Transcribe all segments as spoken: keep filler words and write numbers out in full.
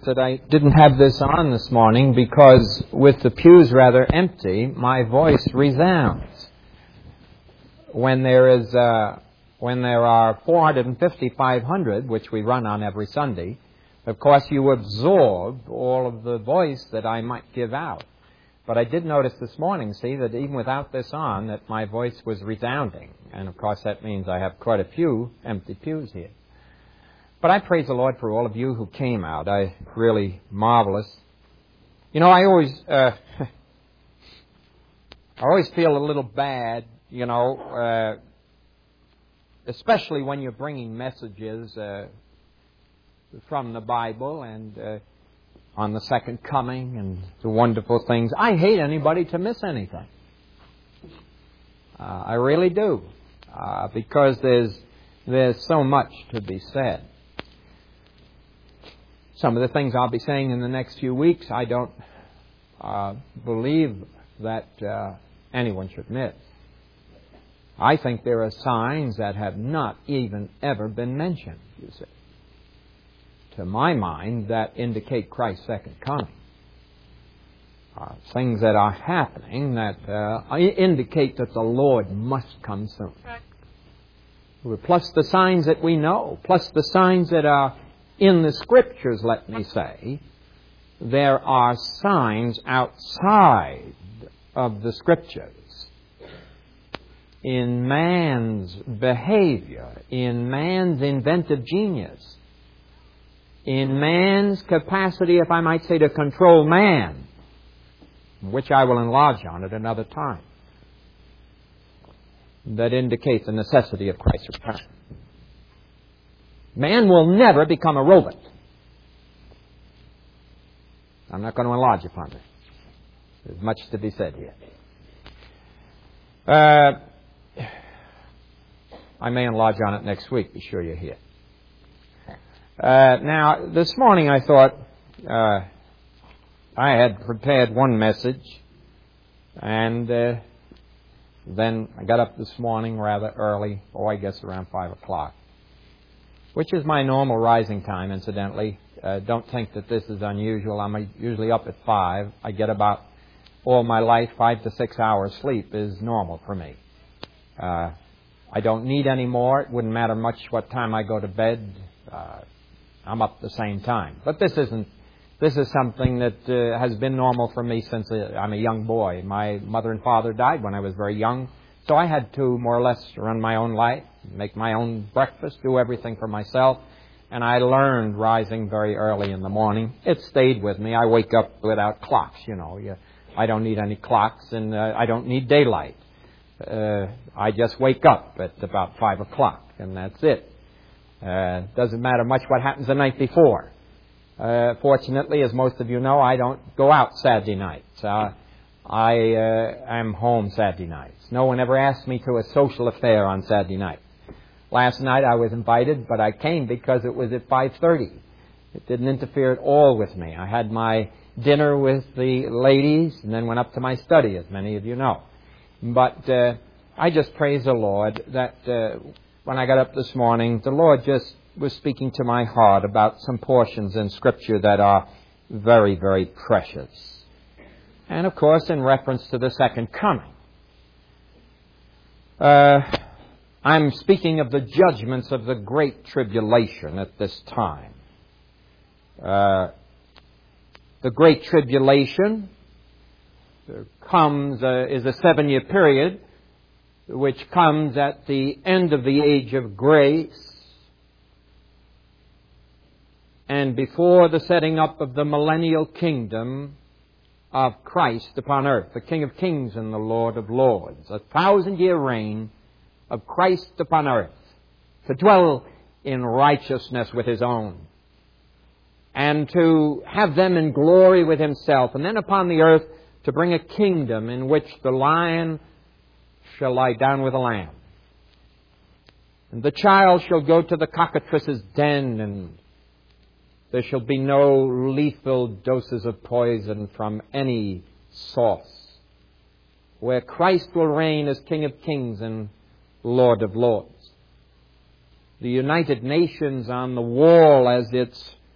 that I didn't have this on this morning because with the pews rather empty, my voice resounds. When there is, uh, when there are four hundred fifty, five hundred, which we run on every Sunday, of course you absorb all of the voice that I might give out. But I did notice this morning, see, that even without this on, that my voice was resounding. And of course that means I have quite a few empty pews here. But I praise the Lord for all of you who came out. I really marvelous. You know, I always, uh, I always feel a little bad, you know, uh, especially when you're bringing messages uh, from the Bible and uh, on the second coming and the wonderful things. I hate anybody to miss anything. Uh, I really do, uh, because there's there's so much to be said. Some of the things I'll be saying in the next few weeks, I don't uh, believe that uh, anyone should miss. I think there are signs that have not even ever been mentioned, you see, to my mind, that indicate Christ's second coming. Uh, things that are happening that uh, indicate that the Lord must come soon. Plus the signs that we know, plus the signs that are in the Scriptures, let me say, there are signs outside of the Scriptures. In man's behavior, in man's inventive genius, in man's capacity, if I might say, to control man, which I will enlarge on at another time, that indicate the necessity of Christ's return. Man will never become a robot. I'm not going to enlarge upon this. There's much to be said here. Uh, I may enlarge on it next week. Be sure you're here. Uh, now, this morning I thought uh, I had prepared one message, and uh, then I got up this morning rather early, oh, I guess around five o'clock, which is my normal rising time, incidentally. Uh, don't think that this is unusual. I'm usually up at five. I get about all my life, five to six hours sleep is normal for me. Uh, I don't need any more. It wouldn't matter much what time I go to bed. Uh, I'm up the same time. But this isn't, this is something that uh, has been normal for me since uh, I'm a young boy. My mother and father died when I was very young, so I had to more or less run my own life, make my own breakfast, do everything for myself, and I learned rising very early in the morning. It stayed with me. I wake up without clocks, you know. You, I don't need any clocks, and uh, I don't need daylight. Uh, I just wake up at about five o'clock, and that's it. Uh, doesn't matter much what happens the night before. Uh, fortunately, as most of you know, I don't go out Saturday nights. Uh, I uh, am home Saturday nights. No one ever asked me to a social affair on Saturday night. Last night I was invited, but I came because it was at five thirty. It didn't interfere at all with me. I had my dinner with the ladies and then went up to my study, as many of you know. But uh, I just praise the Lord that uh, when I got up this morning, the Lord just was speaking to my heart about some portions in Scripture that are very, very precious. And, of course, in reference to the second coming. Uh, I'm speaking of the judgments of the Great Tribulation at this time. Uh, the Great Tribulation comes, uh, is a seven-year period which comes at the end of the age of grace and before the setting up of the millennial kingdom of Christ upon earth, the King of Kings and the Lord of Lords, a thousand-year reign of Christ upon earth, to dwell in righteousness with His own, and to have them in glory with Himself, and then upon the earth to bring a kingdom in which the lion shall lie down with the lamb, and the child shall go to the cockatrice's den, and there shall be no lethal doses of poison from any source, where Christ will reign as King of Kings and Lord of Lords. The United Nations on the wall as its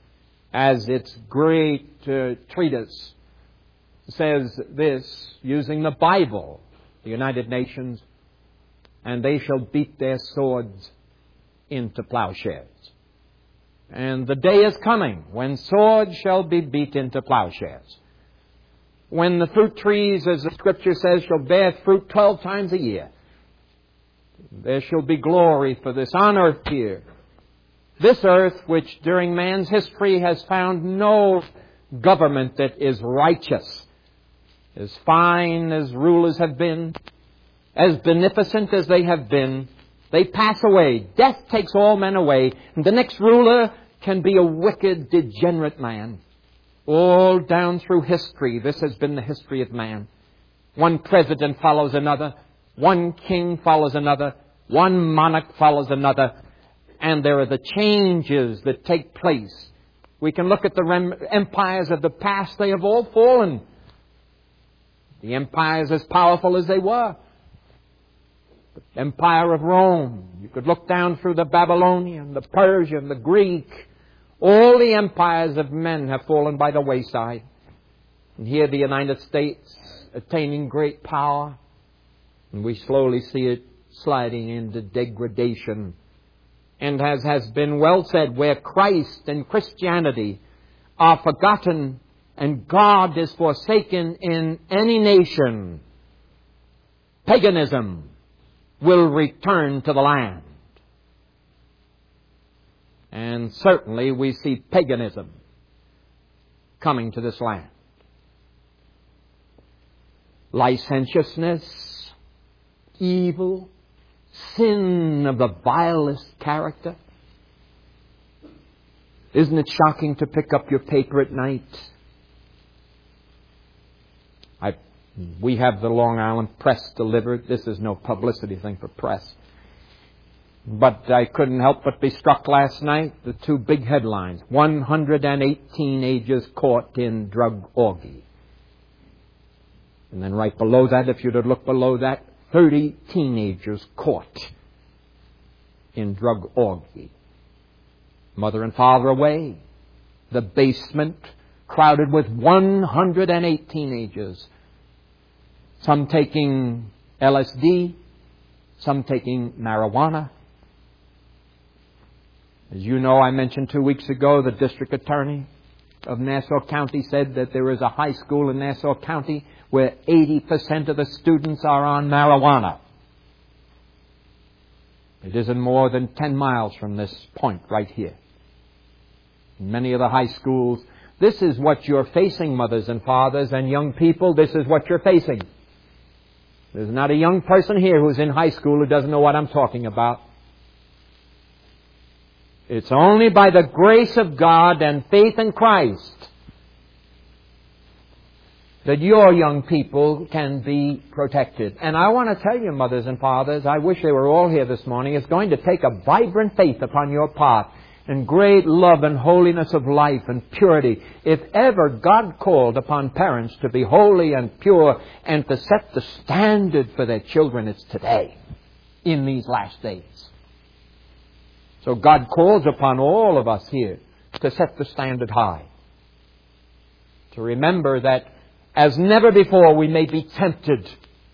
as its great uh, treatise says this, using the Bible, the United Nations, and they shall beat their swords into plowshares. And the day is coming when swords shall be beat into plowshares. When the fruit trees, as the Scripture says, shall bear fruit twelve times a year. There shall be glory for this on earth here. This earth, which during man's history has found no government that is righteous, as fine as rulers have been, as beneficent as they have been, they pass away. Death takes all men away. And the next ruler can be a wicked, degenerate man. All down through history, this has been the history of man. One president follows another. One king follows another. One monarch follows another. And there are the changes that take place. We can look at the rem- empires of the past. They have all fallen. The empires as powerful as they were. The Empire of Rome. You could look down through the Babylonian, the Persian, the Greek. All the empires of men have fallen by the wayside. And here the United States attaining great power. And we slowly see it sliding into degradation. And as has been well said, where Christ and Christianity are forgotten and God is forsaken in any nation, paganism will return to the land. And certainly we see paganism coming to this land. Licentiousness, evil, sin of the vilest character. Isn't it shocking to pick up your paper at night? I, we have the Long Island Press delivered. This is no publicity thing for press. But I couldn't help but be struck last night, the two big headlines. one hundred eight teenagers caught in drug orgy. And then right below that, if you'd have looked below that, thirty teenagers caught in drug orgy. Mother and father away. The basement crowded with one hundred eight teenagers. Some taking L S D, some taking marijuana. As you know, I mentioned two weeks ago, the district attorney of Nassau County said that there is a high school in Nassau County where eighty percent of the students are on marijuana. It isn't more than ten miles from this point right here. In many of the high schools, this is what you're facing, mothers and fathers and young people. This is what you're facing. There's not a young person here who's in high school who doesn't know what I'm talking about. It's only by the grace of God and faith in Christ that your young people can be protected. And I want to tell you, mothers and fathers, I wish they were all here this morning. It's going to take a vibrant faith upon your part and great love and holiness of life and purity. If ever God called upon parents to be holy and pure and to set the standard for their children, it's today, in these last days. So God calls upon all of us here to set the standard high. To remember that as never before we may be tempted.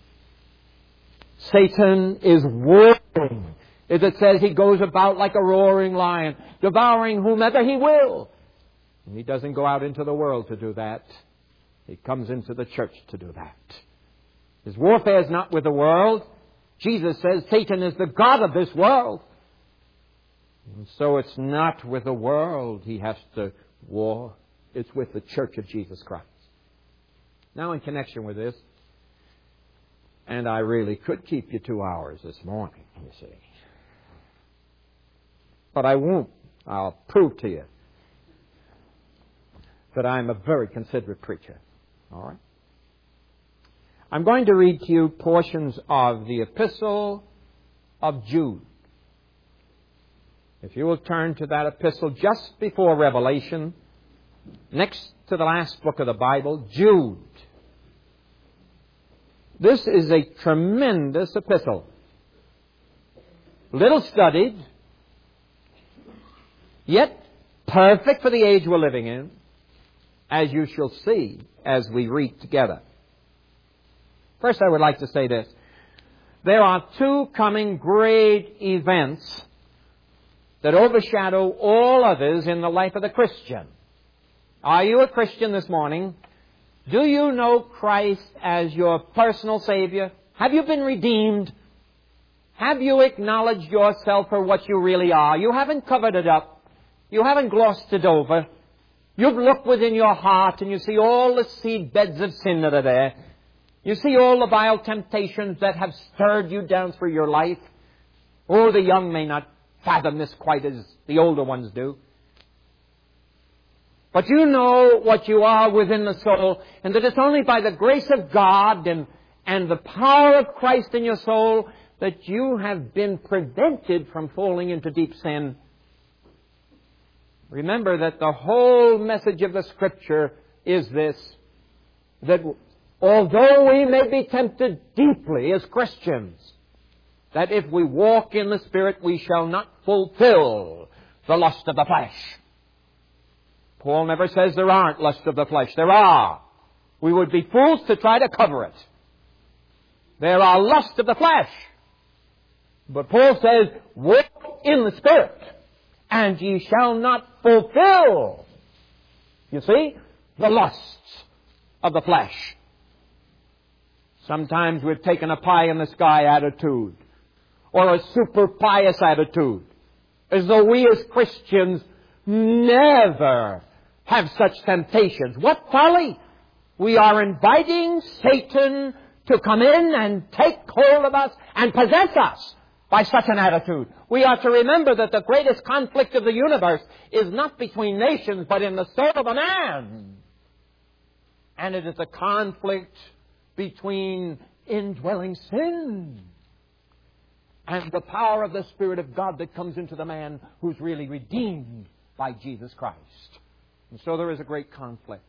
Satan is roaring. As it says, he goes about like a roaring lion, devouring whomever he will. And he doesn't go out into the world to do that. He comes into the church to do that. His warfare is not with the world. Jesus says Satan is the god of this world. And so it's not with the world he has to war. It's with the church of Jesus Christ. Now, in connection with this, and I really could keep you two hours this morning, you see. But I won't. I'll prove to you that I'm a very considerate preacher. All right? I'm going to read to you portions of the Epistle of Jude. If you will turn to that epistle just before Revelation, next to the last book of the Bible, Jude. This is a tremendous epistle. Little studied, yet perfect for the age we're living in, as you shall see as we read together. First, I would like to say this. There are two coming great events that overshadow all others in the life of the Christian. Are you a Christian this morning? Do you know Christ as your personal Savior? Have you been redeemed? Have you acknowledged yourself for what you really are? You haven't covered it up. You haven't glossed it over. You've looked within your heart and you see all the seed beds of sin that are there. You see all the vile temptations that have stirred you down through your life. Oh, the young may not fathom this quite as the older ones do. But you know what you are within the soul, and that it's only by the grace of God and, and the power of Christ in your soul that you have been prevented from falling into deep sin. Remember that the whole message of the Scripture is this, that although we may be tempted deeply as Christians, that if we walk in the Spirit, we shall not fulfill the lust of the flesh. Paul never says there aren't lusts of the flesh. There are. We would be fools to try to cover it. There are lusts of the flesh. But Paul says, walk in the Spirit, and ye shall not fulfill, you see, the lusts of the flesh. Sometimes we've taken a pie-in-the-sky attitude, or a super pious attitude, as though we as Christians never have such temptations. What folly! We are inviting Satan to come in and take hold of us and possess us by such an attitude. We are to remember that the greatest conflict of the universe is not between nations, but in the soul of a man. And it is a conflict between indwelling sin and the power of the Spirit of God that comes into the man who's really redeemed by Jesus Christ. And so there is a great conflict.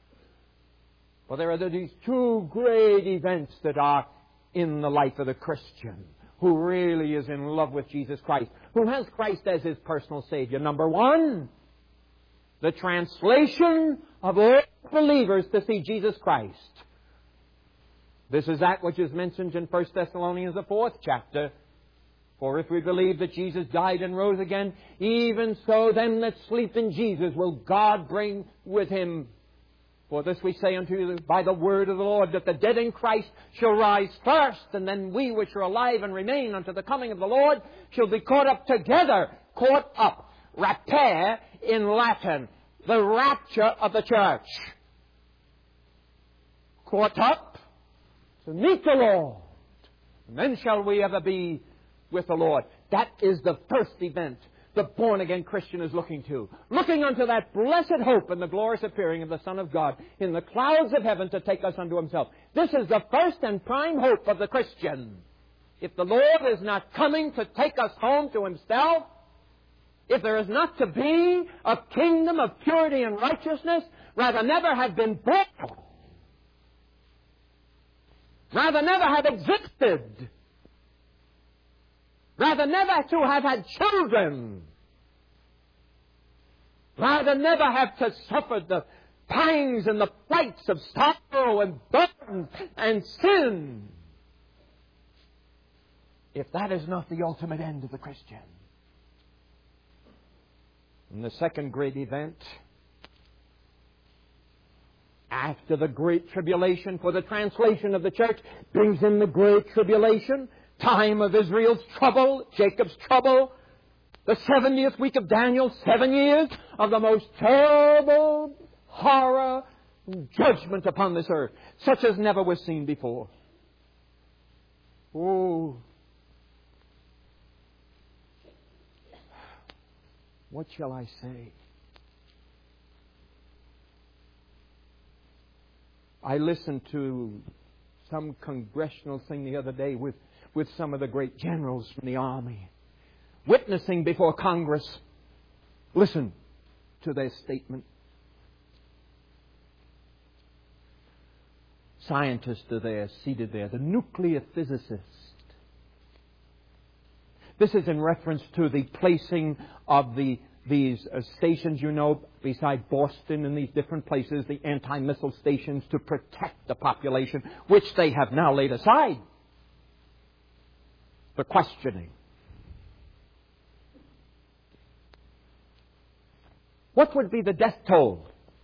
Well, there are these two great events that are in the life of the Christian who really is in love with Jesus Christ, who has Christ as his personal Savior. Number one, the translation of all believers to see Jesus Christ. This is that which is mentioned in First Thessalonians, the fourth chapter. For if we believe that Jesus died and rose again, even so them that sleep in Jesus will God bring with him. For this we say unto you by the word of the Lord, that the dead in Christ shall rise first, and then we which are alive and remain unto the coming of the Lord shall be caught up together. Caught up. Rapere in Latin. The rapture of the church. Caught up to meet the Lord. And then shall we ever be with the Lord. That is the first event the born-again Christian is looking to. Looking unto that blessed hope and the glorious appearing of the Son of God in the clouds of heaven to take us unto himself. This is the first and prime hope of the Christian. If the Lord is not coming to take us home to himself, if there is not to be a kingdom of purity and righteousness, rather never have been born, rather never have existed, rather never to have had children, rather never have to suffer the pangs and the frights of sorrow and burden and sin, if that is not the ultimate end of the Christian. And the second great event, after the great tribulation, for the translation of the church brings in the great tribulation, time of Israel's trouble, Jacob's trouble, the seventieth week of Daniel, seven years of the most terrible horror judgment upon this earth, such as never was seen before. Oh, what shall I say? I listened to some congressional thing the other day with, with some of the great generals from the army, witnessing before Congress. Listen to their statement. Scientists are there, seated there, the nuclear physicist. This is in reference to the placing of the, these uh, stations, you know, beside Boston and these different places, the anti-missile stations to protect the population, which they have now laid aside. The questioning. What would be the death toll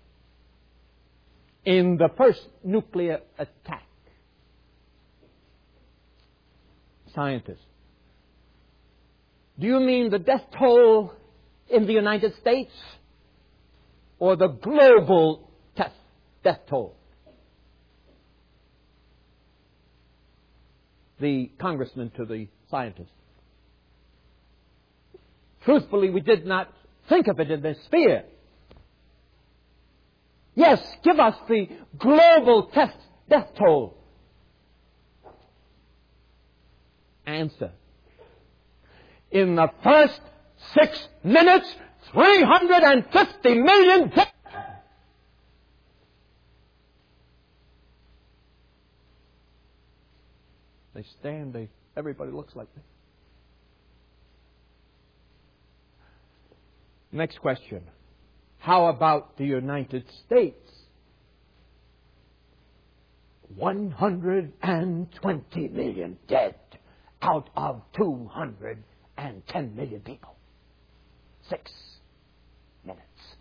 in the first nuclear attack? Scientists. Do you mean the death toll in the United States or the global death, death toll? The congressman to the scientist. Truthfully, we did not think of it in this sphere. Yes, give us the global death, death toll. Answer. In the first six minutes, three hundred fifty million dead. They stand, they, everybody looks like this. Next question. How about the United States? one hundred twenty million dead out of two hundred ten million people. Six minutes.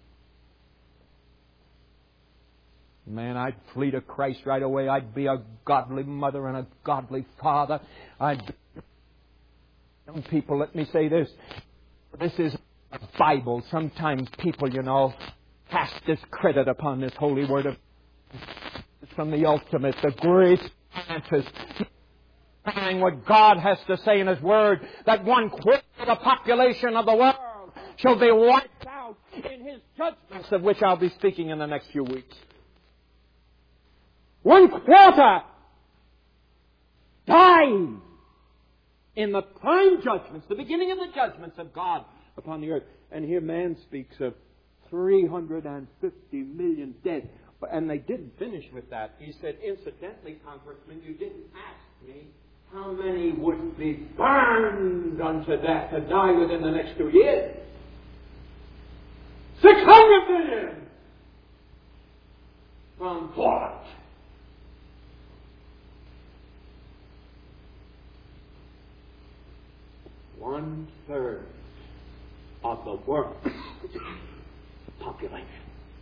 Man, I'd flee to Christ right away. I'd be a godly mother and a godly father. I'd be... Young people, let me say this. This is a Bible. Sometimes people, you know, cast discredit upon this holy word of... It's from the ultimate, the great scientist, saying what God has to say in His Word, that one quarter of the population of the world shall be wiped out in His judgments, of which I'll be speaking in the next few weeks. One quarter died in the prime judgments, the beginning of the judgments of God upon the earth. And here man speaks of three hundred fifty million dead. And they didn't finish with that. He said, incidentally, Congressman, you didn't ask me how many would be burned unto death and die within the next two years. Six hundred million! From what? One third of the world's population.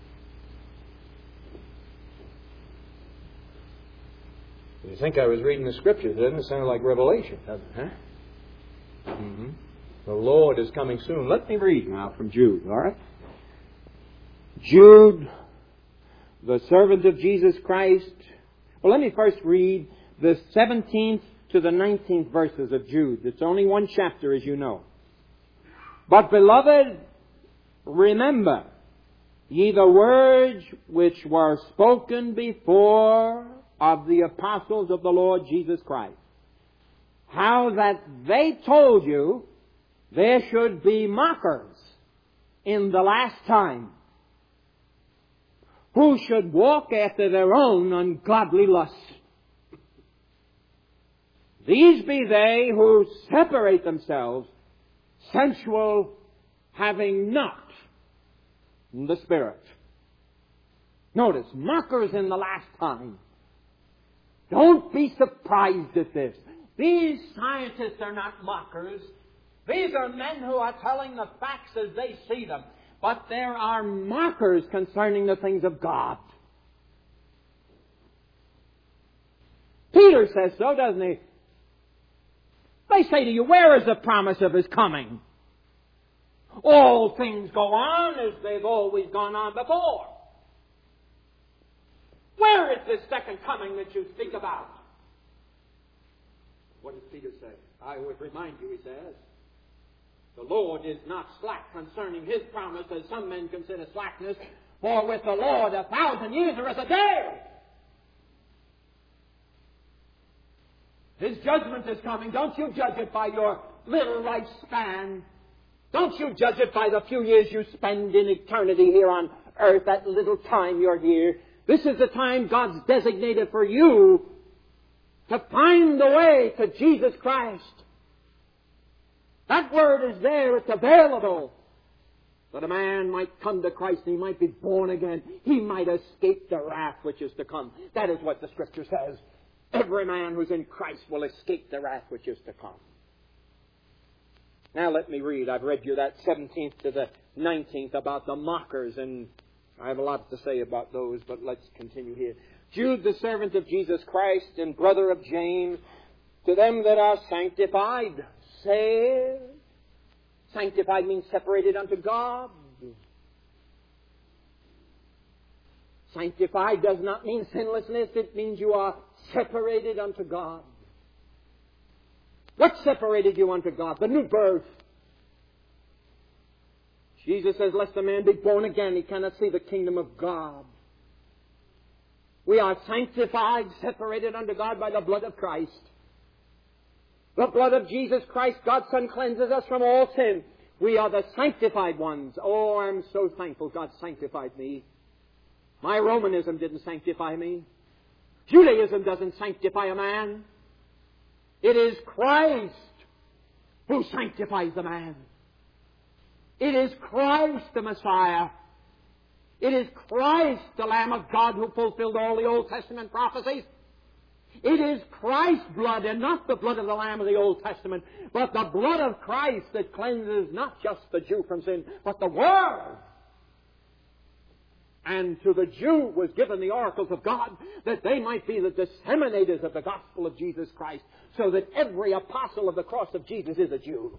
You think I was reading the Scriptures? Doesn't it sound like Revelation, doesn't it? Huh? Mm-hmm. The Lord is coming soon. Let me read now from Jude, all right? Jude, the servant of Jesus Christ. Well, let me first read the seventeenth to the nineteenth verses of Jude. It's only one chapter, as you know. But, beloved, remember ye the words which were spoken before of the apostles of the Lord Jesus Christ, how that they told you there should be mockers in the last time, who should walk after their own ungodly lusts. These be they who separate themselves, sensual, having not the Spirit. Notice, mockers in the last time. Don't be surprised at this. These scientists are not mockers. These are men who are telling the facts as they see them. But there are mockers concerning the things of God. Peter says so, doesn't he? They say to you, where is the promise of His coming? All things go on as they've always gone on before. Where is this second coming that you speak about? What does Peter say? I would remind you, he says, the Lord is not slack concerning His promise, as some men consider slackness, for with the Lord a thousand years are as a day. His judgment is coming. Don't you judge it by your little lifespan. Don't you judge it by the few years you spend in eternity here on earth, that little time you're here. This is the time God's designated for you to find the way to Jesus Christ. That word is there. It's available. that a man might come to Christ and he might be born again. He might escape the wrath which is to come. That is what the Scripture says. Every man who's in Christ will escape the wrath which is to come. Now let me read. I've read you that seventeenth to the nineteenth about the mockers, and I have a lot to say about those, but let's continue here. Jude, the servant of Jesus Christ and brother of James, to them that are sanctified, saved. Sanctified means separated unto God. Sanctified does not mean sinlessness. It means you are separated unto God. What separated you unto God? The new birth. Jesus says, lest a man be born again, he cannot see the kingdom of God. We are sanctified, separated unto God by the blood of Christ. The blood of Jesus Christ, God's Son, cleanses us from all sin. We are the sanctified ones. Oh, I'm so thankful God sanctified me. My Romanism didn't sanctify me. Judaism doesn't sanctify a man. It is Christ who sanctifies the man. It is Christ the Messiah. It is Christ the Lamb of God who fulfilled all the Old Testament prophecies. It is Christ's blood and not the blood of the Lamb of the Old Testament, but the blood of Christ that cleanses not just the Jew from sin, but the world. And to the Jew was given the oracles of God that they might be the disseminators of the gospel of Jesus Christ, so that every apostle of the cross of Jesus is a Jew.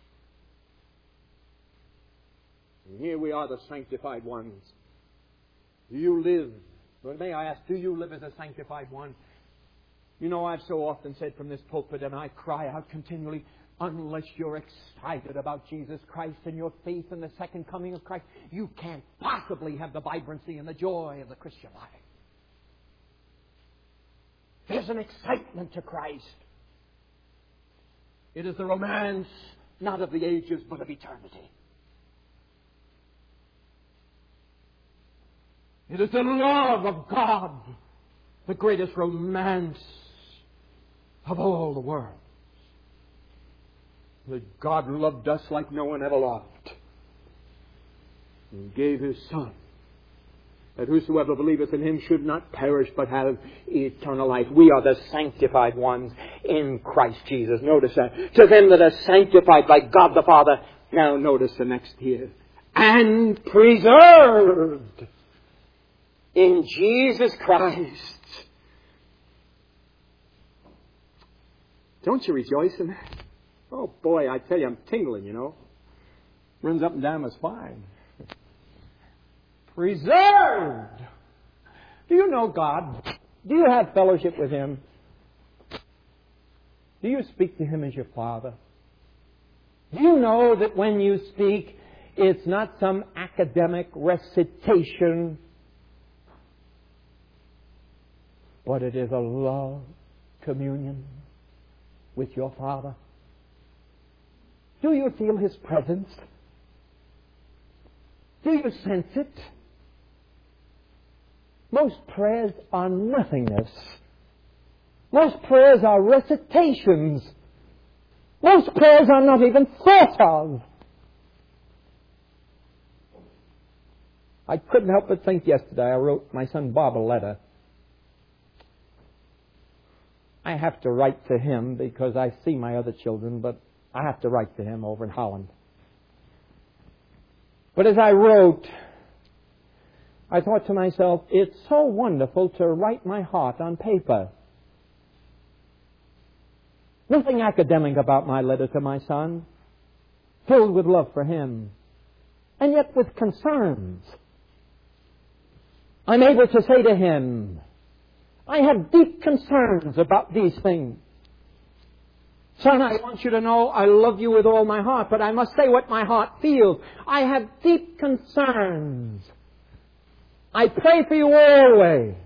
And here we are, the sanctified ones. Do you live? Well, may I ask, do you live as a sanctified one? You know, I've so often said from this pulpit, and I cry out continually, unless you're excited about Jesus Christ and your faith in the second coming of Christ, you can't possibly have the vibrancy and the joy of the Christian life. There's an excitement to Christ. It is the romance, not of the ages, but of eternity. It is the love of God, the greatest romance of all the world. That God loved us like no one ever loved, and gave His Son, that whosoever believeth in Him should not perish but have eternal life. We are the sanctified ones in Christ Jesus. Notice that. To them that are sanctified by God the Father. Now notice the next here. And preserved in Jesus Christ. Don't you rejoice in that? Oh boy, I tell you, I'm tingling, you know. Runs up and down my spine. Preserved. Do you know God? Do you have fellowship with Him? Do you speak to Him as your Father? Do you know that when you speak, it's not some academic recitation, but it is a love communion with your Father? Do you feel His presence? Do you sense it? Most prayers are nothingness. Most prayers are recitations. Most prayers are not even thought of. I couldn't help but think yesterday, I wrote my son Bob a letter. I have to write to him because I see my other children, but I have to write to him over in Holland. But as I wrote, I thought to myself, it's so wonderful to write my heart on paper. Nothing academic about my letter to my son, filled with love for him, and yet with concerns. I'm able to say to him, I have deep concerns about these things. Son, I want you to know I love you with all my heart, but I must say what my heart feels. I have deep concerns. I pray for you always.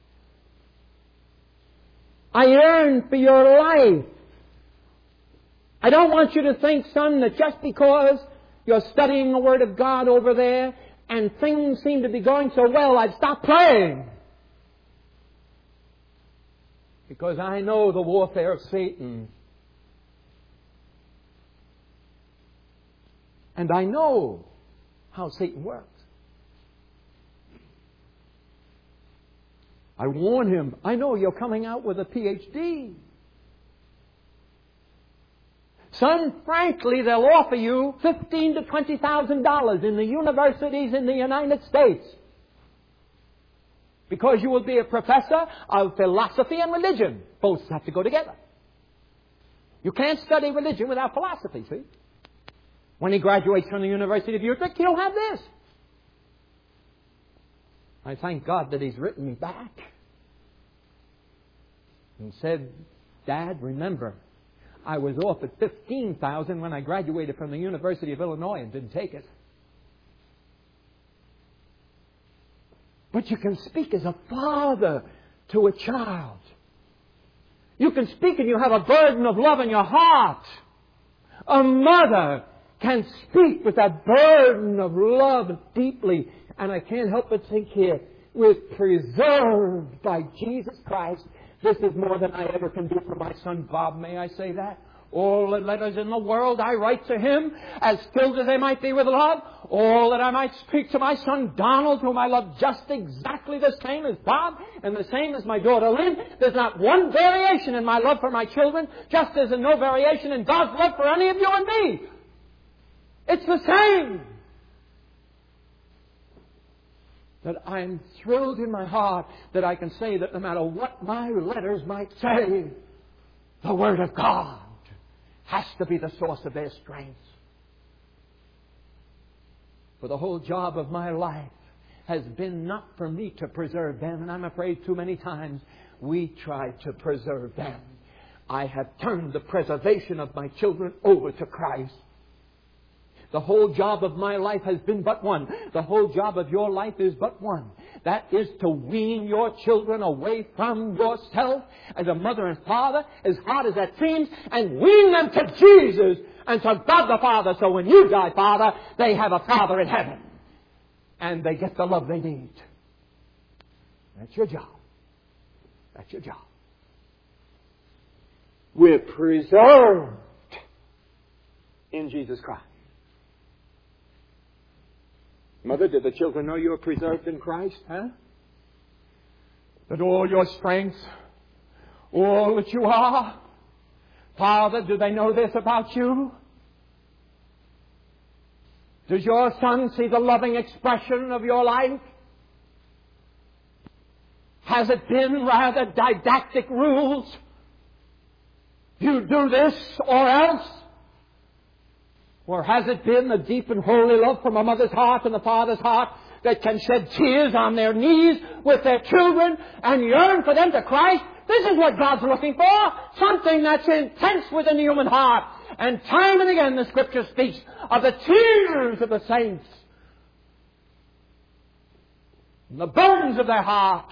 I yearn for your life. I don't want you to think, son, that just because you're studying the Word of God over there and things seem to be going so well, I've stopped praying. Because I know the warfare of Satan. And I know how Satan works. I warn him, I know you're coming out with a P H D. Son, frankly, they'll offer you fifteen to twenty thousand dollars in the universities in the United States because you will be a professor of philosophy and religion. Both have to go together. You can't study religion without philosophy, see? When he graduates from the University of Utrecht, he'll have this. I thank God that he's written me back and said, Dad, remember, I was offered fifteen thousand dollars when I graduated from the University of Illinois and didn't take it. But you can speak as a father to a child. You can speak and you have a burden of love in your heart. A mother can speak with that burden of love deeply. And I can't help but think here, we're preserved by Jesus Christ. This is more than I ever can do for my son Bob. May I say that? All the letters in the world I write to him, as filled as they might be with love. All that I might speak to my son Donald, whom I love just exactly the same as Bob, and the same as my daughter Lynn. There's not one variation in my love for my children, just as there's no variation in God's love for any of you and me. It's the same. That I'm thrilled in my heart that I can say that no matter what my letters might say, the Word of God has to be the source of their strength. For the whole job of my life has been not for me to preserve them, and I'm afraid too many times we try to preserve them. I have turned the preservation of my children over to Christ. The whole job of my life has been but one. The whole job of your life is but one. That is to wean your children away from yourself as a mother and father, as hard as that seems, and wean them to Jesus and to God the Father. So when you die, Father, they have a Father in heaven. And they get the love they need. That's your job. That's your job. We're preserved in Jesus Christ. Mother, did the children know you were preserved in Christ? Huh? That all your strength, all that you are. Father, do they know this about you? Does your son see the loving expression of your life? Has it been rather didactic rules? You do this or else? Or has it been the deep and holy love from a mother's heart and a father's heart that can shed tears on their knees with their children and yearn for them to Christ? This is what God's looking for. Something that's intense within the human heart. And time and again the Scripture speaks of the tears of the saints. And the burdens of their heart.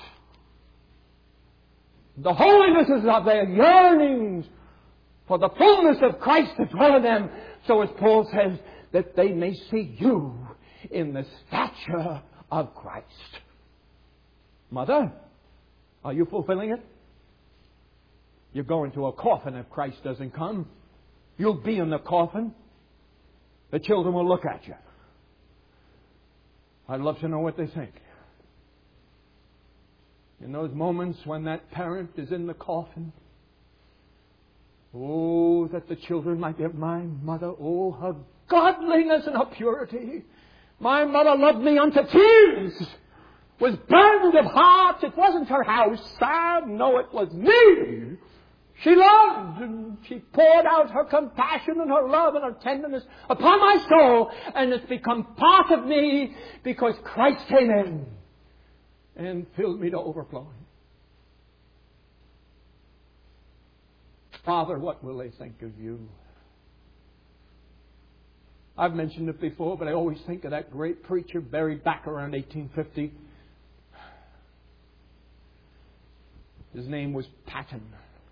The holinesses of their yearnings for the fullness of Christ to dwell in them. So as Paul says, that they may see you in the stature of Christ. Mother, are you fulfilling it? You're going to a coffin if Christ doesn't come. You'll be in the coffin. The children will look at you. I'd love to know what they think. In those moments when that parent is in the coffin, oh, that the children might give my mother, oh, her godliness and her purity. My mother loved me unto tears, was burdened of heart. It wasn't her house, sad. No, it was me. She loved, and she poured out her compassion and her love and her tenderness upon my soul, and it's become part of me because Christ came in and filled me to overflowing. Father, what will they think of you? I've mentioned it before, but I always think of that great preacher buried back around eighteen fifty. His name was Patton.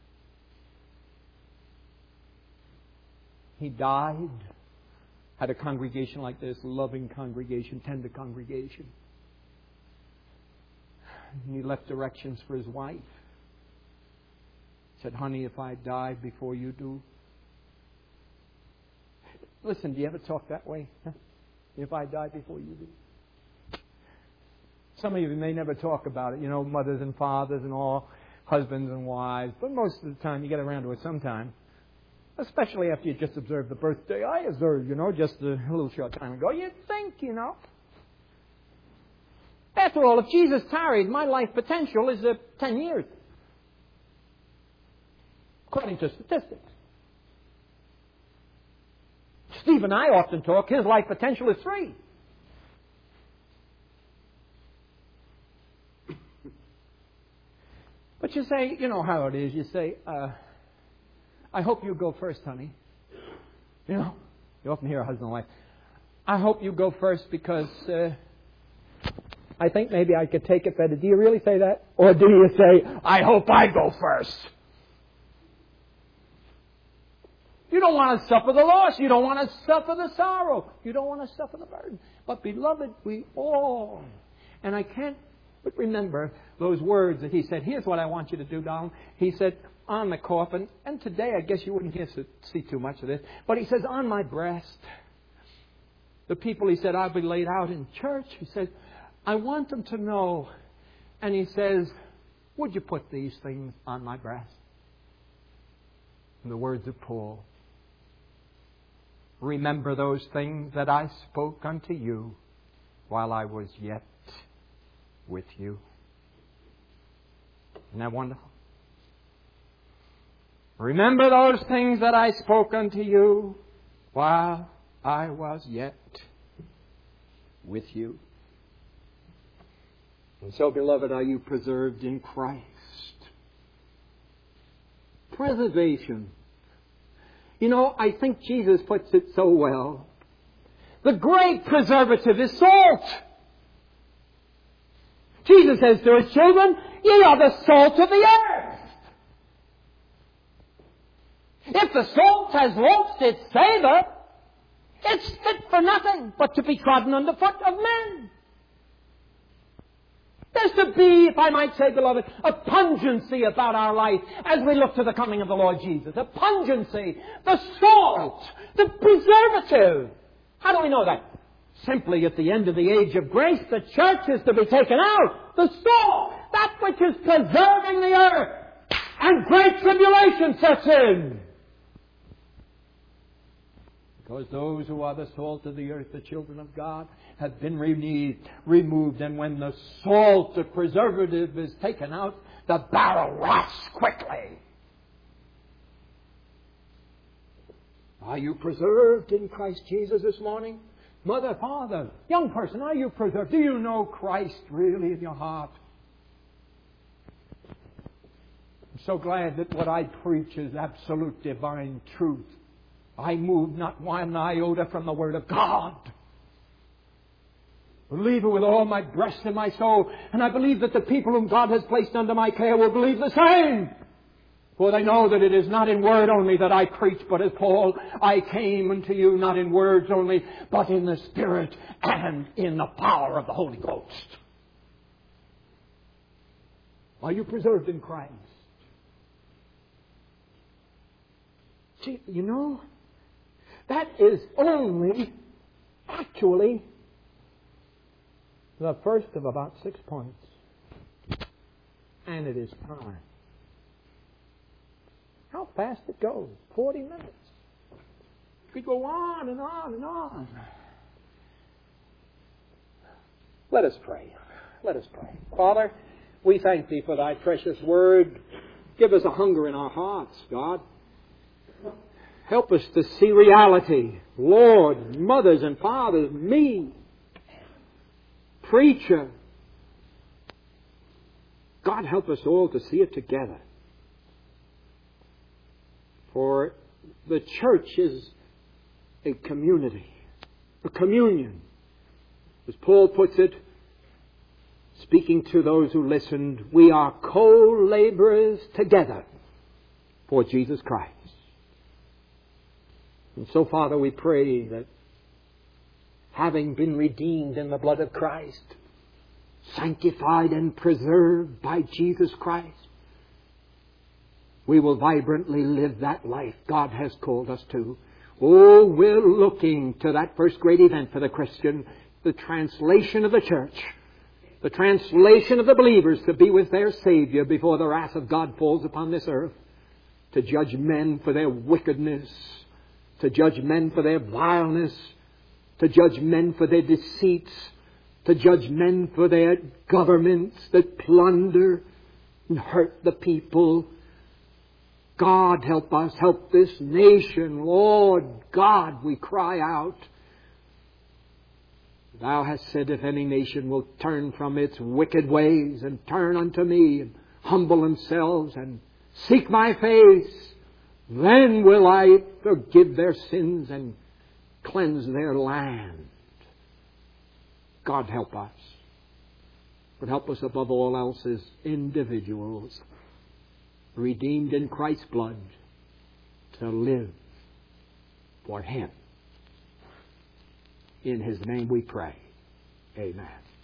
He died, had a congregation like this, loving congregation, tender congregation. And he left directions for his wife. Said, honey, if I die before you do. Listen, do you ever talk that way? Huh? if I die before you do. Some of you may never talk about it, you know, mothers and fathers and all, husbands and wives, but most of the time you get around to it sometime. Especially after you just observed the birthday I observed, you know, just a little short time ago. You'd think, you know. After all, if Jesus tarried, my life potential is uh, ten years. According to statistics. Steve and I often talk, his life potential is three. But you say, you know how it is, you say, uh, I hope you go first, honey. You know, you often hear a husband and wife, I hope you go first because uh, I think maybe I could take it better. Do you really say that? Or do you say, I hope I go first? You don't want to suffer the loss. You don't want to suffer the sorrow. You don't want to suffer the burden. But beloved, we all, and I can't but remember those words that he said, here's what I want you to do, Donald. He said, on the coffin, and today I guess you wouldn't hear, see too much of this, but he says, on my breast, the people, he said, I'll be laid out in church. He said, I want them to know. And he says, would you put these things on my breast? In the words of Paul, remember those things that I spoke unto you while I was yet with you. Isn't that wonderful? Remember those things that I spoke unto you while I was yet with you. And so, beloved, are you preserved in Christ? Preservation. You know, I think Jesus puts it so well. The great preservative is salt. Jesus says to his children, ye are the salt of the earth. If the salt has lost its savour, it's fit for nothing but to be trodden underfoot of men. There's to be, if I might say, beloved, a pungency about our life as we look to the coming of the Lord Jesus. A pungency, the salt, the preservative. How do we know that? Simply at the end of the age of grace, the church is to be taken out. The salt, that which is preserving the earth. And great tribulation sets in. Because those who are the salt of the earth, the children of God, have been removed. And when the salt, the preservative, is taken out, the barrel rots quickly. Are you preserved in Christ Jesus this morning? Mother, father, young person, are you preserved? Do you know Christ really in your heart? I'm so glad that what I preach is absolute divine truth. I move not one iota from the Word of God. I believe it with all my breast and my soul. And I believe that the people whom God has placed under my care will believe the same. For they know that it is not in word only that I preach, but as Paul, I came unto you not in words only, but in the Spirit and in the power of the Holy Ghost. Are you preserved in Christ? See, you know, that is only, actually, the first of about six points. And it is time. How fast it goes. Forty minutes. We go on and on and on. Let us pray. Let us pray. Father, we thank Thee for Thy precious Word. Give us a hunger in our hearts, God. Help us to see reality. Lord, mothers and fathers, me, preacher. God, help us all to see it together. For the church is a community, a communion. As Paul puts it, speaking to those who listened, we are co-laborers together for Jesus Christ. And so, Father, we pray that having been redeemed in the blood of Christ, sanctified and preserved by Jesus Christ, we will vibrantly live that life God has called us to. Oh, we're looking to that first great event for the Christian, the translation of the church, the translation of the believers to be with their Savior before the wrath of God falls upon this earth, to judge men for their wickedness, to judge men for their vileness, to judge men for their deceits, to judge men for their governments that plunder and hurt the people. God, help us, help this nation. Lord God, we cry out. Thou hast said, if any nation will turn from its wicked ways and turn unto me and humble themselves and seek my face, then will I forgive their sins and cleanse their land. God, help us. But help us above all else as individuals, redeemed in Christ's blood, to live for Him. In His name we pray. Amen.